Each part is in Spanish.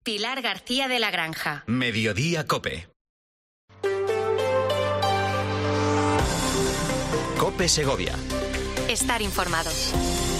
Pilar García de la Granja. Mediodía COPE. COPE Segovia. Estar informados.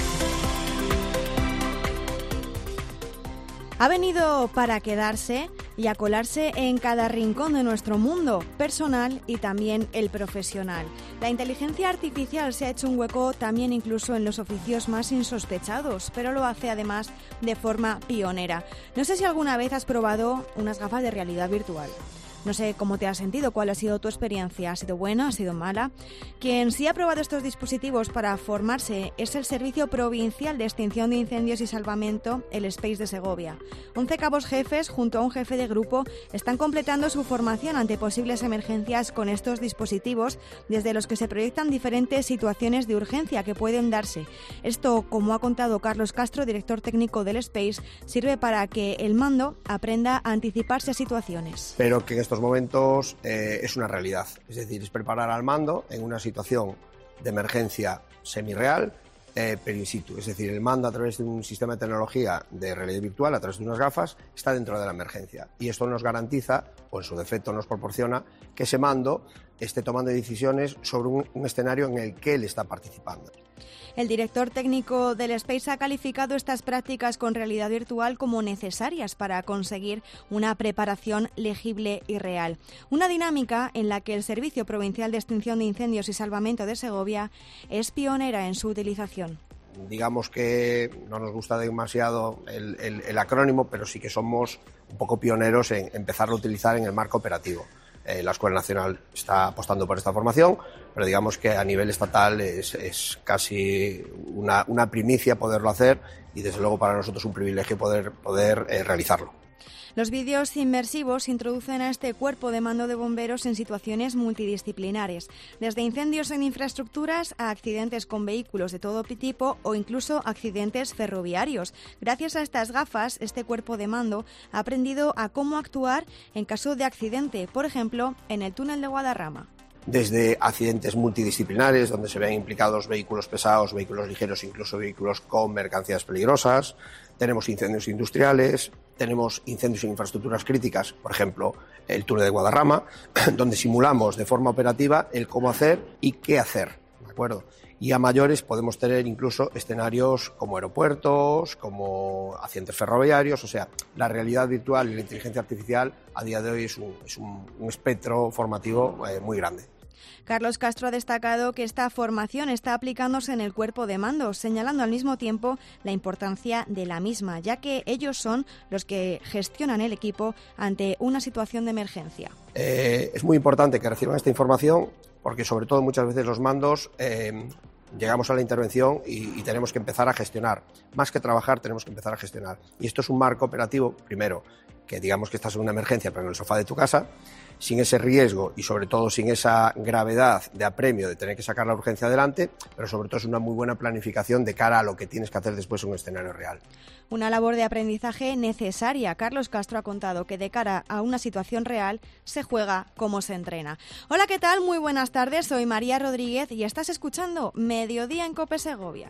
Ha venido para quedarse y a colarse en cada rincón de nuestro mundo, personal y también el profesional. La inteligencia artificial se ha hecho un hueco también incluso en los oficios más insospechados, pero lo hace además de forma pionera. No sé si alguna vez has probado unas gafas de realidad virtual. No sé cómo te has sentido, cuál ha sido tu experiencia, ¿ha sido buena, ha sido mala? Quien sí ha probado estos dispositivos para formarse es el Servicio Provincial de Extinción de Incendios y Salvamento, el SPEIS de Segovia. 11 cabos jefes, junto a un jefe de grupo, están completando su formación ante posibles emergencias con estos dispositivos, desde los que se proyectan diferentes situaciones de urgencia que pueden darse. Esto, como ha contado Carlos Castro, director técnico del SPEIS, sirve para que el mando aprenda a anticiparse a situaciones. Pero que en estos momentos es una realidad, es decir, es preparar al mando en una situación de emergencia semirreal, pero in situ, es decir, el mando a través de un sistema de tecnología de realidad virtual, a través de unas gafas, está dentro de la emergencia y esto nos garantiza, o en su defecto nos proporciona, que ese mando esté tomando decisiones sobre un escenario en el que él está participando. El director técnico del SPEIS ha calificado estas prácticas con realidad virtual como necesarias para conseguir una preparación legible y real. Una dinámica en la que el Servicio Provincial de Extinción de Incendios y Salvamento de Segovia es pionera en su utilización. Digamos que no nos gusta demasiado el acrónimo, pero sí que somos un poco pioneros en empezar a utilizar en el marco operativo. La Escuela Nacional está apostando por esta formación, pero digamos que a nivel estatal es casi una primicia poderlo hacer y desde luego para nosotros un privilegio poder realizarlo. Los vídeos inmersivos introducen a este cuerpo de mando de bomberos en situaciones multidisciplinares, desde incendios en infraestructuras a accidentes con vehículos de todo tipo o incluso accidentes ferroviarios. Gracias a estas gafas, este cuerpo de mando ha aprendido a cómo actuar en caso de accidente, por ejemplo, en el túnel de Guadarrama. Desde accidentes multidisciplinares, donde se ven implicados vehículos pesados, vehículos ligeros, incluso vehículos con mercancías peligrosas. Tenemos incendios industriales, tenemos incendios en infraestructuras críticas, por ejemplo, el túnel de Guadarrama, donde simulamos de forma operativa el cómo hacer y qué hacer, ¿de acuerdo? Y a mayores podemos tener incluso escenarios como aeropuertos, como accidentes ferroviarios, o sea, la realidad virtual y la inteligencia artificial a día de hoy es un espectro formativo muy grande. Carlos Castro ha destacado que esta formación está aplicándose en el cuerpo de mando, señalando al mismo tiempo la importancia de la misma, ya que ellos son los que gestionan el equipo ante una situación de emergencia. Es muy importante que reciban esta información porque sobre todo muchas veces los mandos llegamos a la intervención y tenemos que empezar a gestionar. Más que trabajar, tenemos que empezar a gestionar. Y esto es un marco operativo, primero, que digamos que estás en una emergencia, pero en el sofá de tu casa, sin ese riesgo y sobre todo sin esa gravedad de apremio de tener que sacar la urgencia adelante, pero sobre todo es una muy buena planificación de cara a lo que tienes que hacer después en un escenario real. Una labor de aprendizaje necesaria. Carlos Castro ha contado que de cara a una situación real se juega como se entrena. Hola, ¿qué tal? Muy buenas tardes, soy María Rodríguez y estás escuchando Mediodía en COPE Segovia.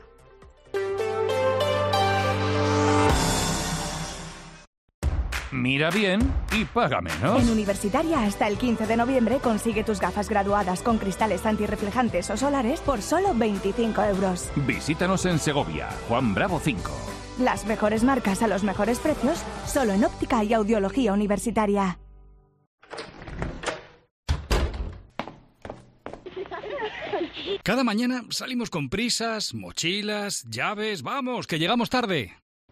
Mira bien y paga menos. En Universitaria, hasta el 15 de noviembre, consigue tus gafas graduadas con cristales antirreflejantes o solares por solo 25 euros. Visítanos en Segovia, Juan Bravo 5. Las mejores marcas a los mejores precios, solo en óptica y audiología universitaria. Cada mañana salimos con prisas, mochilas, llaves... ¡Vamos, que llegamos tarde!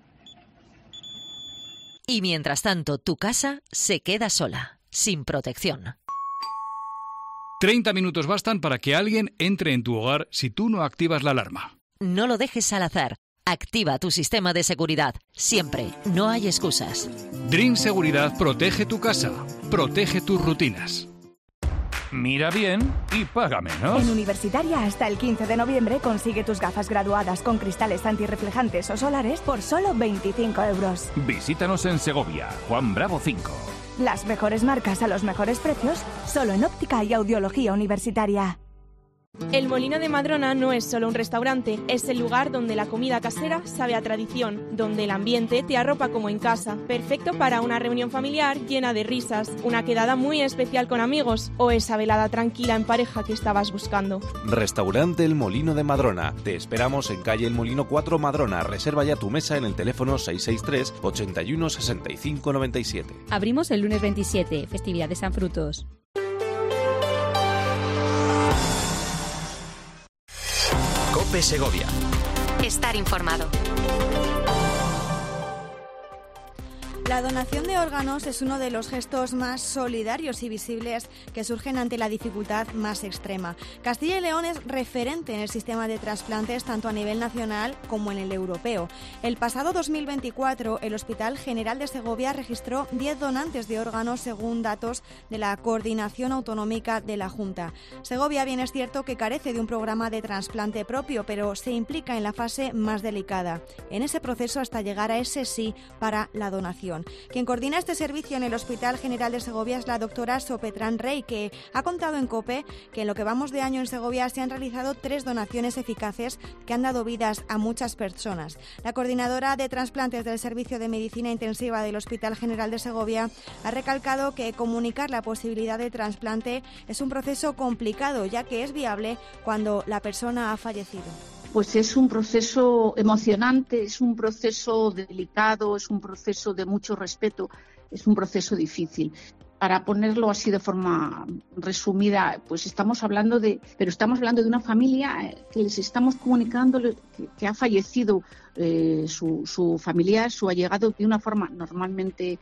Y mientras tanto, tu casa se queda sola, sin protección. 30 minutos bastan para que alguien entre en tu hogar si tú no activas la alarma. No lo dejes al azar. Activa tu sistema de seguridad. Siempre. No hay excusas. Dream Seguridad protege tu casa. Protege tus rutinas. Mira bien y paga menos. En Universitaria, hasta el 15 de noviembre, consigue tus gafas graduadas con cristales antirreflejantes o solares por solo 25 euros. Visítanos en Segovia, Juan Bravo 5. Las mejores marcas a los mejores precios, solo en óptica y audiología universitaria. El Molino de Madrona no es solo un restaurante, es el lugar donde la comida casera sabe a tradición, donde el ambiente te arropa como en casa, perfecto para una reunión familiar llena de risas, una quedada muy especial con amigos o esa velada tranquila en pareja que estabas buscando. Restaurante El Molino de Madrona. Te esperamos en calle El Molino 4 Madrona. Reserva ya tu mesa en el teléfono 663 81 65 97. Abrimos el lunes 27, festividad de San Frutos. COPE Segovia. Estar informado. La donación de órganos es uno de los gestos más solidarios y visibles que surgen ante la dificultad más extrema. Castilla y León es referente en el sistema de trasplantes tanto a nivel nacional como en el europeo. El pasado 2024, el Hospital General de Segovia registró 10 donantes de órganos según datos de la Coordinación Autonómica de la Junta. Segovia, bien es cierto que carece de un programa de trasplante propio, pero se implica en la fase más delicada, en ese proceso hasta llegar a ese sí para la donación. Quien coordina este servicio en el Hospital General de Segovia es la doctora Sopetrán Rey, que ha contado en COPE que en lo que vamos de año en Segovia se han realizado 3 donaciones eficaces que han dado vidas a muchas personas. La coordinadora de trasplantes del Servicio de Medicina Intensiva del Hospital General de Segovia ha recalcado que comunicar la posibilidad de trasplante es un proceso complicado, ya que es viable cuando la persona ha fallecido. Pues es un proceso emocionante, es un proceso delicado, es un proceso de mucho respeto, es un proceso difícil. Para ponerlo así de forma resumida, pues estamos hablando de una familia que les estamos comunicando que ha fallecido su familiar, su allegado, de una forma normalmente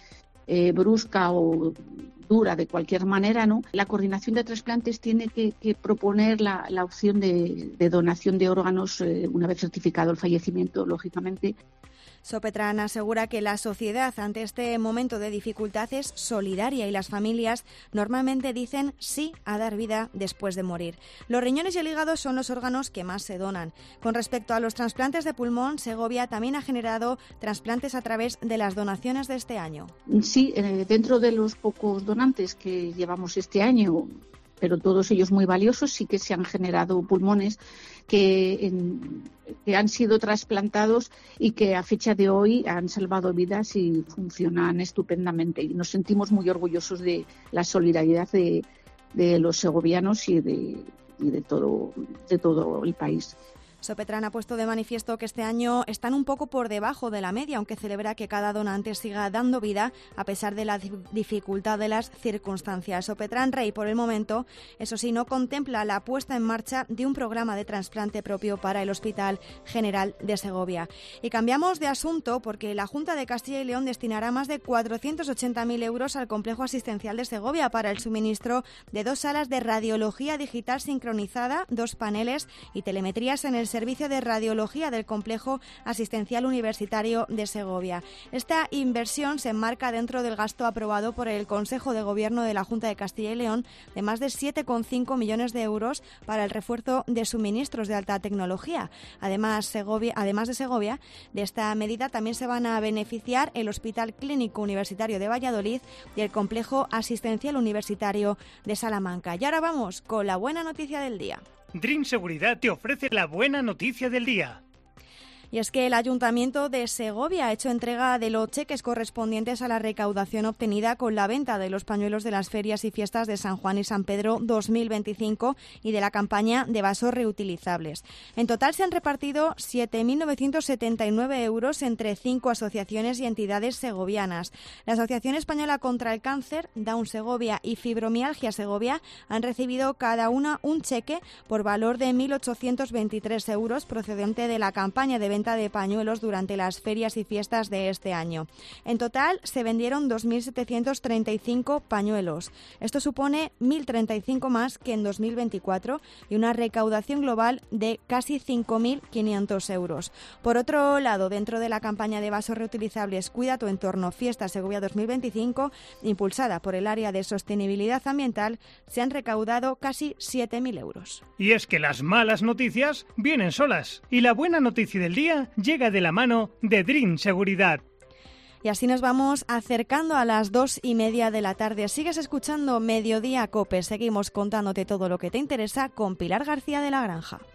brusca o dura de cualquier manera, ¿no? La coordinación de trasplantes tiene que proponer la opción de donación de órganos una vez certificado el fallecimiento, lógicamente. Sopetrán asegura que la sociedad ante este momento de dificultad es solidaria y las familias normalmente dicen sí a dar vida después de morir. Los riñones y el hígado son los órganos que más se donan. Con respecto a los trasplantes de pulmón, Segovia también ha generado trasplantes a través de las donaciones de este año. Sí, dentro de los pocos donantes que llevamos este año, pero todos ellos muy valiosos, sí que se han generado pulmones que han sido trasplantados y que a fecha de hoy han salvado vidas y funcionan estupendamente. Y nos sentimos muy orgullosos de la solidaridad de los segovianos y de todo el país. Sopetrán ha puesto de manifiesto que este año están un poco por debajo de la media, aunque celebra que cada donante siga dando vida a pesar de la dificultad de las circunstancias. Sopetrán Rey, por el momento, eso sí, no contempla la puesta en marcha de un programa de trasplante propio para el Hospital General de Segovia. Y cambiamos de asunto porque la Junta de Castilla y León destinará más de 480.000 euros al complejo asistencial de Segovia para el suministro de 2 salas de radiología digital sincronizada, 2 paneles y telemetrías en el Servicio de Radiología del Complejo Asistencial Universitario de Segovia. Esta inversión se enmarca dentro del gasto aprobado por el Consejo de Gobierno de la Junta de Castilla y León de más de 7,5 millones de euros para el refuerzo de suministros de alta tecnología. Además de Segovia, de esta medida también se van a beneficiar el Hospital Clínico Universitario de Valladolid y el Complejo Asistencial Universitario de Salamanca. Y ahora vamos con la buena noticia del día. Dream Seguridad te ofrece la buena noticia del día. Y es que el Ayuntamiento de Segovia ha hecho entrega de los cheques correspondientes a la recaudación obtenida con la venta de los pañuelos de las ferias y fiestas de San Juan y San Pedro 2025 y de la campaña de vasos reutilizables. En total se han repartido 7.979 euros entre 5 asociaciones y entidades segovianas. La Asociación Española contra el Cáncer, Down Segovia y Fibromialgia Segovia han recibido cada una un cheque por valor de 1.823 euros procedente de la campaña de venta de pañuelos durante las ferias y fiestas de este año. En total se vendieron 2.735 pañuelos. Esto supone 1.035 más que en 2024 y una recaudación global de casi 5.500 euros. Por otro lado, dentro de la campaña de vasos reutilizables Cuida tu entorno Fiesta Segovia 2025, impulsada por el área de sostenibilidad ambiental, se han recaudado casi 7.000 euros. Y es que las malas noticias vienen solas y la buena noticia del día llega de la mano de Dream Seguridad. Y así nos vamos acercando a las 2:30 de la tarde. Sigues escuchando Mediodía Cope. Seguimos contándote todo lo que te interesa con Pilar García de la Granja.